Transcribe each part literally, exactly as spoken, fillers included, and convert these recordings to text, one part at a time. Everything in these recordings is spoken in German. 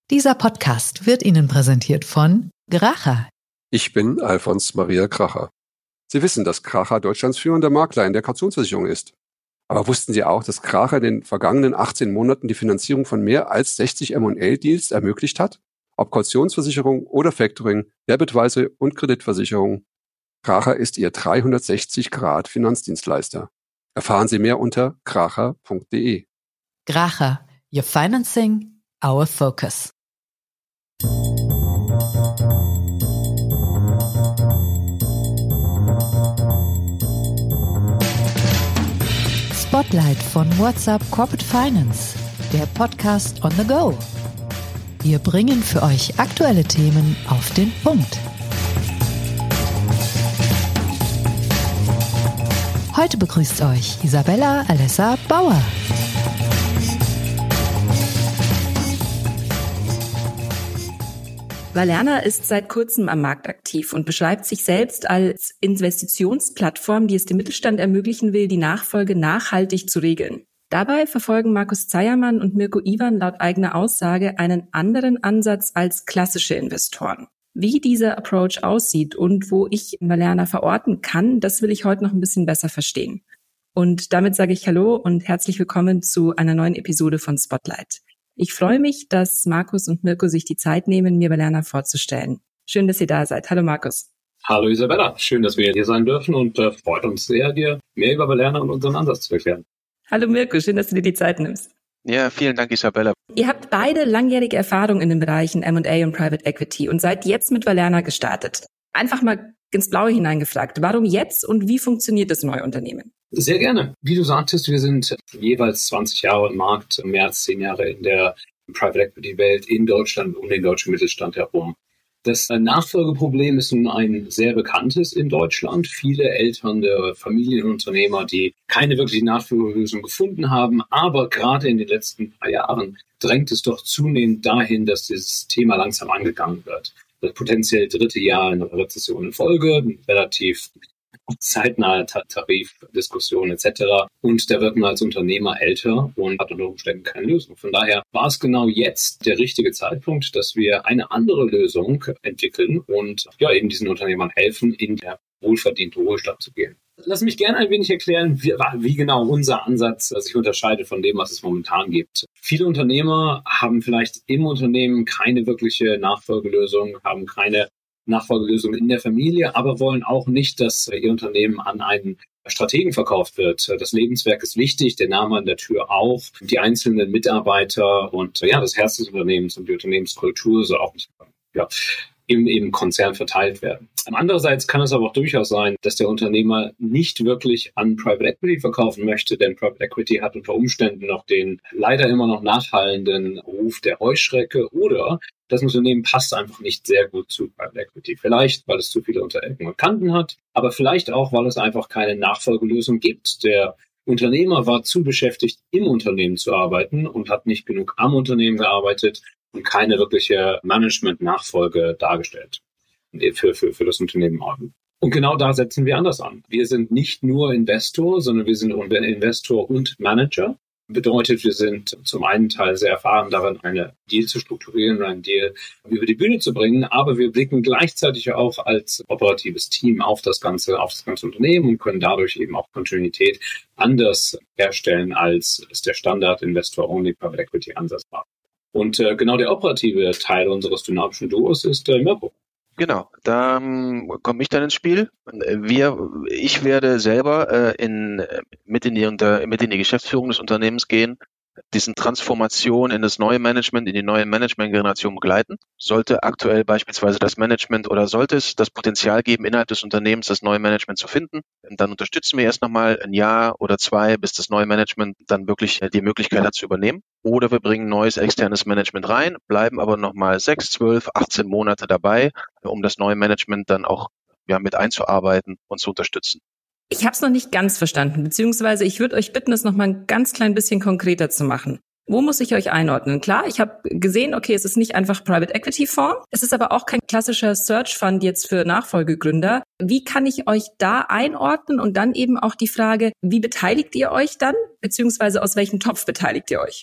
Dieser Podcast wird Ihnen präsentiert von Kracher. Ich bin Alfons Maria Kracher. Sie wissen, dass Kracher Deutschlands führender Makler in der Kautionsversicherung ist. Aber wussten Sie auch, dass Kracher in den vergangenen achtzehn Monaten die Finanzierung von mehr als sechzig M und A-Deals ermöglicht hat? Ob Kautionsversicherung oder Factoring, Debitweise und Kreditversicherung. Kracher ist Ihr dreihundertsechzig Grad Finanzdienstleister. Erfahren Sie mehr unter kracher punkt de. Kracher, your financing, our focus. Spotlight von WhatsUp Corporate Finance, der Podcast on the go. Wir bringen für euch aktuelle Themen auf den Punkt. Heute begrüßt euch Isabella Alessa Bauer. Valerna ist seit kurzem am Markt aktiv und beschreibt sich selbst als Investitionsplattform, die es dem Mittelstand ermöglichen will, die Nachfolge nachhaltig zu regeln. Dabei verfolgen Markus Zeiermann und Mirko Iwan laut eigener Aussage einen anderen Ansatz als klassische Investoren. Wie dieser Approach aussieht und wo ich Valerna verorten kann, das will ich heute noch ein bisschen besser verstehen. Und damit sage ich Hallo und herzlich willkommen zu einer neuen Episode von Spotlight. Ich freue mich, dass Markus und Mirko sich die Zeit nehmen, mir Valerna vorzustellen. Schön, dass ihr da seid. Hallo Markus. Hallo Isabella, schön, dass wir hier sein dürfen und äh, freut uns sehr, dir mehr über Valerna und unseren Ansatz zu erklären. Hallo Mirko, schön, dass du dir die Zeit nimmst. Ja, vielen Dank Isabella. Ihr habt beide langjährige Erfahrung in den Bereichen M und A und Private Equity und seid jetzt mit Valerna gestartet. Einfach mal ins Blaue hineingefragt, warum jetzt und wie funktioniert das neue Unternehmen? Sehr gerne. Wie du sagtest, wir sind jeweils zwanzig Jahre im Markt, mehr als zehn Jahre in der Private Equity Welt in Deutschland, um den deutschen Mittelstand herum. Das Nachfolgeproblem ist nun ein sehr bekanntes in Deutschland. Viele elternde Familienunternehmer, die keine wirkliche Nachfolgelösung gefunden haben, aber gerade in den letzten paar Jahren drängt es doch zunehmend dahin, dass dieses Thema langsam angegangen wird. Das potenziell dritte Jahr in der Rezession in Folge, relativ zeitnahe Tarifdiskussion et cetera. Und da wird man als Unternehmer älter und hat unter Umständen keine Lösung. Von daher war es genau jetzt der richtige Zeitpunkt, dass wir eine andere Lösung entwickeln und ja eben diesen Unternehmern helfen, in der wohlverdiente Ruhestand zu gehen. Lass mich gerne ein wenig erklären, wie, wie genau unser Ansatz sich unterscheidet von dem, was es momentan gibt. Viele Unternehmer haben vielleicht im Unternehmen keine wirkliche Nachfolgelösung, haben keine Nachfolgelösung in der Familie, aber wollen auch nicht, dass ihr Unternehmen an einen Strategen verkauft wird. Das Lebenswerk ist wichtig, der Name an der Tür auch, die einzelnen Mitarbeiter und ja, das Herz des Unternehmens und die Unternehmenskultur soll auch nicht ja, im, im Konzern verteilt werden. Andererseits kann es aber auch durchaus sein, dass der Unternehmer nicht wirklich an Private Equity verkaufen möchte, denn Private Equity hat unter Umständen noch den leider immer noch nachhallenden Ruf der Heuschrecke oder das Unternehmen passt einfach nicht sehr gut zu Private Equity. Vielleicht, weil es zu viele unter Ecken und Kanten hat, aber vielleicht auch, weil es einfach keine Nachfolgelösung gibt. Der Unternehmer war zu beschäftigt, im Unternehmen zu arbeiten und hat nicht genug am Unternehmen gearbeitet und keine wirkliche Management-Nachfolge dargestellt für, für, für das Unternehmen. Und genau da setzen wir anders an. Wir sind nicht nur Investor, sondern wir sind Investor und Manager. Bedeutet, wir sind zum einen Teil sehr erfahren darin, eine Deal zu strukturieren und einen Deal über die Bühne zu bringen, aber wir blicken gleichzeitig auch als operatives Team auf das ganze, auf das ganze Unternehmen und können dadurch eben auch Kontinuität anders herstellen, als es der Standard-Investor-Only Private Equity-Ansatz war. Und äh, genau der operative Teil unseres dynamischen Duos ist äh, Mirko. Genau, da ähm, komme ich dann ins Spiel. Wir, ich werde selber äh, in, mit, in die, unter, mit in die Geschäftsführung des Unternehmens gehen, diesen Transformation in das neue Management, in die neue Management-Generation begleiten. Sollte aktuell beispielsweise das Management oder sollte es das Potenzial geben, innerhalb des Unternehmens das neue Management zu finden, dann unterstützen wir erst nochmal ein Jahr oder zwei, bis das neue Management dann wirklich die Möglichkeit hat zu übernehmen. Oder wir bringen neues externes Management rein, bleiben aber nochmal sechs, zwölf, achtzehn Monate dabei, um das neue Management dann auch ja, mit einzuarbeiten und zu unterstützen. Ich habe es noch nicht ganz verstanden, beziehungsweise ich würde euch bitten, es noch mal ein ganz klein bisschen konkreter zu machen. Wo muss ich euch einordnen? Klar, ich habe gesehen, okay, es ist nicht einfach Private Equity Fonds, es ist aber auch kein klassischer Search Fund jetzt für Nachfolgegründer. Wie kann ich euch da einordnen? Und dann eben auch die Frage, wie beteiligt ihr euch dann, beziehungsweise aus welchem Topf beteiligt ihr euch?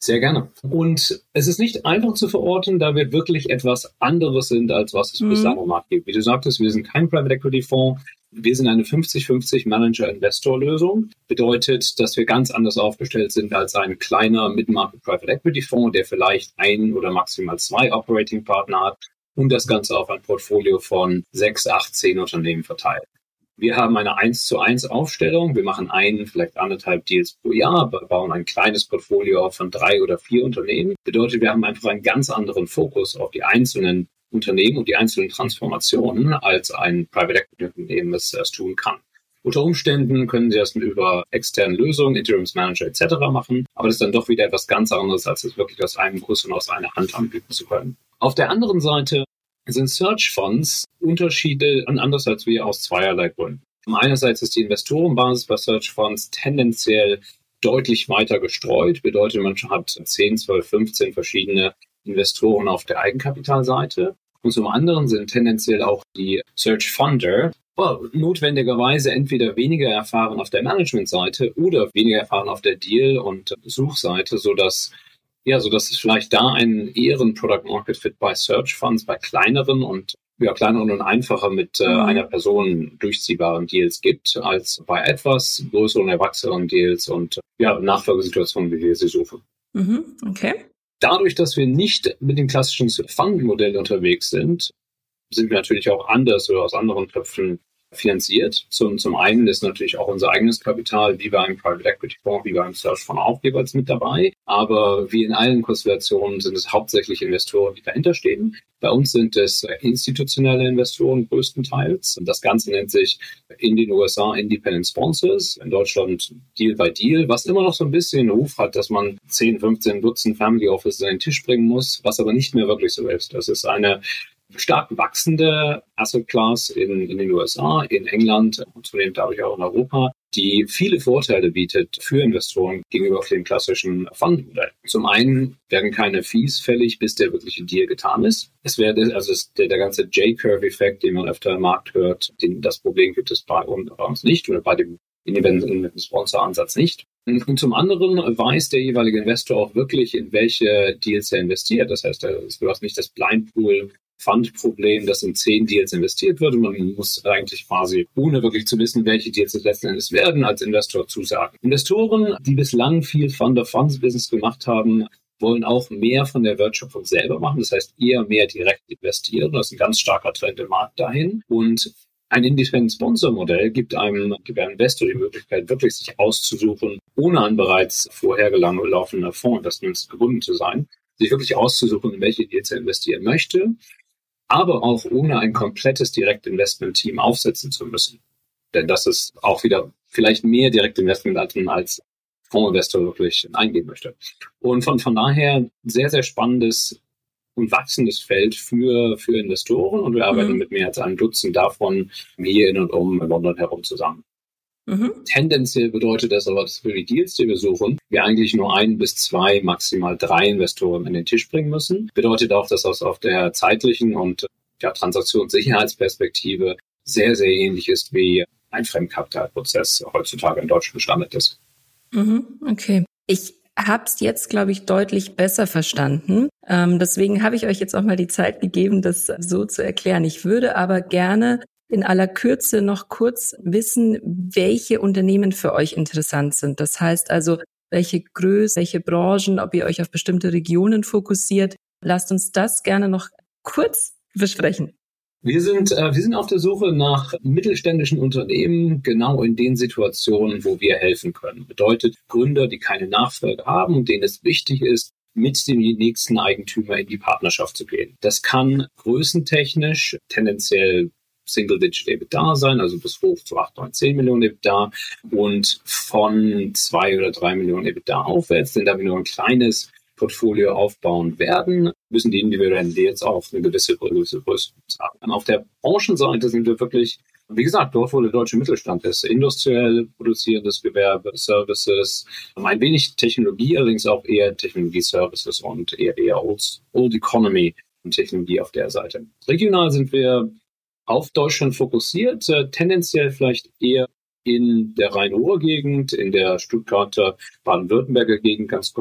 Sehr gerne. Und es ist nicht einfach zu verorten, da wir wirklich etwas anderes sind, als was es mhm. bislang am Markt gibt. Wie du sagtest, wir sind kein Private Equity Fonds. Wir sind eine fünfzig fünfzig Manager-Investor-Lösung. Bedeutet, dass wir ganz anders aufgestellt sind als ein kleiner Mid-Market Private Equity Fonds, der vielleicht ein oder maximal zwei Operating Partner hat und das Ganze auf ein Portfolio von sechs, acht, zehn Unternehmen verteilt. Wir haben eine eins zu eins Aufstellung. Wir machen ein, vielleicht anderthalb Deals pro Jahr, bauen ein kleines Portfolio auf von drei oder vier Unternehmen. Bedeutet, wir haben einfach einen ganz anderen Fokus auf die einzelnen Unternehmen und die einzelnen Transformationen, als ein Private Equity Unternehmen es, es tun kann. Unter Umständen können Sie das über externe Lösungen, Interimsmanager et cetera machen, aber das ist dann doch wieder etwas ganz anderes, als es wirklich aus einem Guss und aus einer Hand anbieten zu können. Auf der anderen Seite sind Search Funds Unterschiede und anders als wir aus zweierlei Gründen. Einerseits ist die Investorenbasis bei Search Funds tendenziell deutlich weiter gestreut. Bedeutet, man hat zehn, zwölf, fünfzehn verschiedene Investoren auf der Eigenkapitalseite. Und zum anderen sind tendenziell auch die Search Funder well, notwendigerweise entweder weniger erfahren auf der Managementseite oder weniger erfahren auf der Deal- und Suchseite, sodass Ja, so dass es vielleicht da einen ehren Product Market Fit bei Search Funds, bei kleineren und ja, kleineren und einfacher mit äh, mhm. einer Person durchziehbaren Deals gibt, als bei etwas größeren, erwachsenen Deals und ja, Nachfolgesituationen, wie wir sie suchen. Mhm. Okay. Dadurch, dass wir nicht mit dem klassischen Fund-Modell unterwegs sind, sind wir natürlich auch anders oder aus anderen Köpfen finanziert. Zum, zum einen ist natürlich auch unser eigenes Kapital, wie bei einem Private Equity Fonds, wie bei einem Search Fonds auch jeweils mit dabei. Aber wie in allen Konstellationen sind es hauptsächlich Investoren, die dahinter stehen. Bei uns sind es institutionelle Investoren größtenteils. Das Ganze nennt sich in den U S A Independent Sponsors, in Deutschland Deal by Deal, was immer noch so ein bisschen den Ruf hat, dass man zehn, fünfzehn Dutzend Family Offices an den Tisch bringen muss, was aber nicht mehr wirklich so ist. Das ist eine stark wachsende Asset Class in, in den U S A, in England und zunehmend dadurch auch in Europa, die viele Vorteile bietet für Investoren gegenüber dem klassischen Fund-Modell. Zum einen werden keine Fees fällig, bis der wirkliche Deal getan ist. Es wäre also der, der ganze J-Curve-Effekt, den man öfter im Markt hört, den, das Problem gibt es bei uns nicht oder bei dem Independent-Sponsor-Ansatz nicht. Und zum anderen weiß der jeweilige Investor auch wirklich, in welche Deals er investiert. Das heißt, du hast nicht das Blindpool Fund-Problem, dass in zehn Deals investiert wird und man muss eigentlich quasi, ohne wirklich zu wissen, welche Deals es letzten Endes werden, als Investor zusagen. Investoren, die bislang viel Fund-of-Funds-Business gemacht haben, wollen auch mehr von der Wertschöpfung selber machen. Das heißt, eher mehr direkt investieren. Das ist ein ganz starker Trend im Markt dahin. Und ein Independent-Sponsor-Modell gibt einem, gibt einem Investor die Möglichkeit, wirklich sich auszusuchen, ohne an bereits vorher laufender Fonds, das nennt gebunden zu sein, sich wirklich auszusuchen, in welche Deals er investieren möchte, aber auch ohne ein komplettes Direktinvestment-Team aufsetzen zu müssen. Denn das ist auch wieder vielleicht mehr Direktinvestment als Fondsinvestor wirklich eingehen möchte. Und von, von daher sehr, sehr spannendes und wachsendes Feld für, für Investoren. Und wir arbeiten mhm. mit mehr als einem Dutzend davon hier in und um London herum zusammen. Mhm. Tendenziell bedeutet das aber, dass für die Deals, die wir suchen, wir eigentlich nur ein bis zwei, maximal drei Investoren an den Tisch bringen müssen. Bedeutet auch, dass das auf der zeitlichen und ja, Transaktionssicherheitsperspektive sehr, sehr ähnlich ist, wie ein Fremdkapitalprozess heutzutage in Deutschland Standard ist. Mhm. Okay. Ich habe es jetzt, glaube ich, deutlich besser verstanden. Ähm, deswegen habe ich euch jetzt auch mal die Zeit gegeben, das so zu erklären. Ich würde aber gerne in aller Kürze noch kurz wissen, welche Unternehmen für euch interessant sind. Das heißt also, welche Größe, welche Branchen, ob ihr euch auf bestimmte Regionen fokussiert. Lasst uns das gerne noch kurz besprechen. Wir sind, äh, wir sind auf der Suche nach mittelständischen Unternehmen, genau in den Situationen, wo wir helfen können. Bedeutet Gründer, die keine Nachfolge haben und denen es wichtig ist, mit dem nächsten Eigentümer in die Partnerschaft zu gehen. Das kann größentechnisch tendenziell Single-Digit EBITDA sein, also bis hoch zu acht, neun, zehn Millionen EBITDA und von zwei oder drei Millionen EBITDA aufwärts, denn da wir nur ein kleines Portfolio aufbauen werden, müssen die individuellen Deals auch eine gewisse Größe haben. Auf der Branchenseite sind wir wirklich, wie gesagt, dort, wo der deutsche Mittelstand ist, industriell produzierendes Gewerbe, Services, ein wenig Technologie, allerdings auch eher Technologie-Services und eher, eher Old, Old Economy und Technologie auf der Seite. Regional sind wir auf Deutschland fokussiert, äh, tendenziell vielleicht eher in der Rhein-Ruhr-Gegend, in der Stuttgarter, Baden-Württemberger Gegend ganz grob.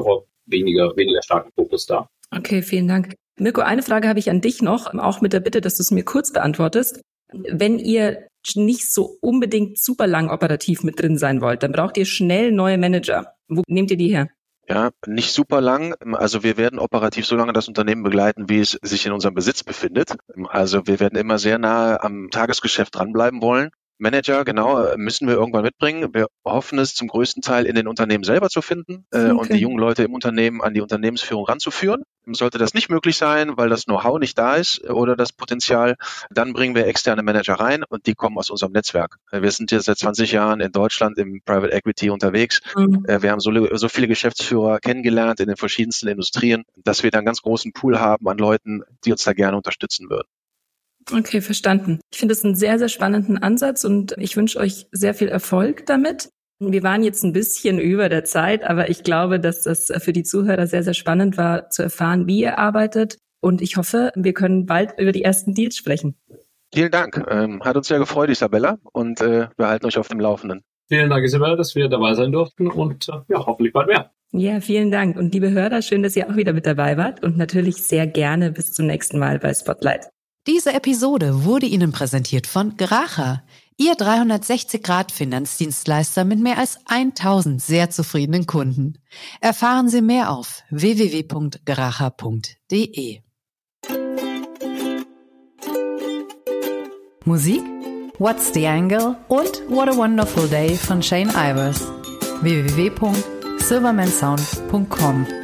weniger, weniger starken Fokus da. Okay, vielen Dank. Mirko, eine Frage habe ich an dich noch, auch mit der Bitte, dass du es mir kurz beantwortest. Wenn ihr nicht so unbedingt super lang operativ mit drin sein wollt, dann braucht ihr schnell neue Manager. Wo nehmt ihr die her? Ja, nicht super lang. Also wir werden operativ so lange das Unternehmen begleiten, wie es sich in unserem Besitz befindet. Also wir werden immer sehr nahe am Tagesgeschäft dranbleiben wollen. Manager, genau, müssen wir irgendwann mitbringen. Wir hoffen es zum größten Teil in den Unternehmen selber zu finden äh, okay. und die jungen Leute im Unternehmen an die Unternehmensführung ranzuführen. Sollte das nicht möglich sein, weil das Know-how nicht da ist oder das Potenzial, dann bringen wir externe Manager rein und die kommen aus unserem Netzwerk. Wir sind jetzt seit zwanzig Jahren in Deutschland im Private Equity unterwegs. Mhm. Wir haben so, so viele Geschäftsführer kennengelernt in den verschiedensten Industrien, dass wir da einen ganz großen Pool haben an Leuten, die uns da gerne unterstützen würden. Okay, verstanden. Ich finde es einen sehr, sehr spannenden Ansatz und ich wünsche euch sehr viel Erfolg damit. Wir waren jetzt ein bisschen über der Zeit, aber ich glaube, dass das für die Zuhörer sehr, sehr spannend war, zu erfahren, wie ihr arbeitet. Und ich hoffe, wir können bald über die ersten Deals sprechen. Vielen Dank. Ähm, hat uns sehr gefreut, Isabella, und äh, wir halten euch auf dem Laufenden. Vielen Dank, Isabella, dass wir dabei sein durften und äh, ja, hoffentlich bald mehr. Ja, vielen Dank. Und liebe Hörer, schön, dass ihr auch wieder mit dabei wart und natürlich sehr gerne bis zum nächsten Mal bei Spotlight. Diese Episode wurde Ihnen präsentiert von Gracha, Ihr dreihundertsechzig Grad Finanzdienstleister mit mehr als tausend sehr zufriedenen Kunden. Erfahren Sie mehr auf w w w punkt gracha punkt d e. Musik? What's the Angle? Und What a Wonderful Day von Shane Ivers. w w w punkt silvermansound punkt com